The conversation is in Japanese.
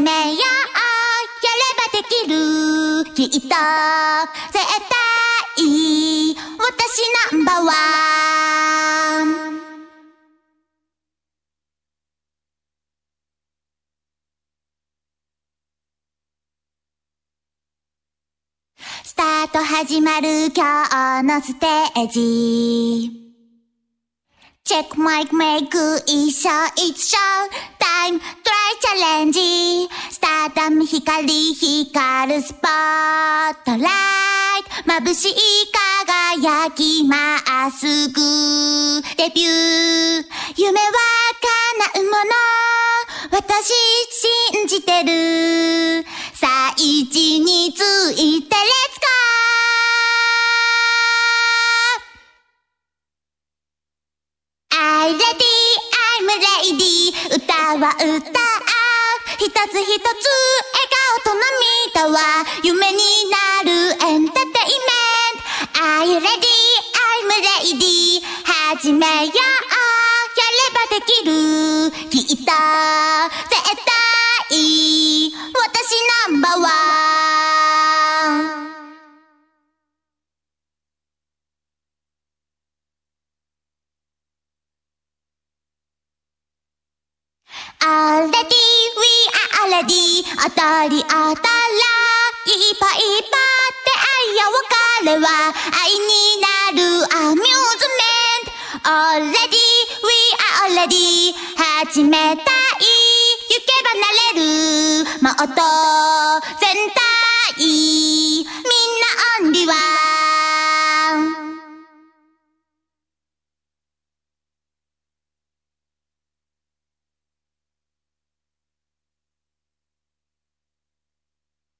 めよう。やればできる。きっと絶対私ナンバーワン。スタート始まる今日のステージ。チェックマイクメイク一緒一緒タイムトライチャレンジ。スターダム光るスポットライト。眩しい輝きまっすぐデビュー。夢は叶うもの私信じてる。さあ位置についてレッツゴー。I ready, I'm ready 歌は歌おう。一つ一つ笑顔と涙は夢になるエンターテインメント。 Are you ready, I'm ready 始めよう。やればできる。きっと絶対私ナンバーワン。Already, we are already 踊り踊らいっぱいいっぱい出会いや別れは愛になるアミューズメント。 Already, we are already 始めたい。行けばなれるもっと全体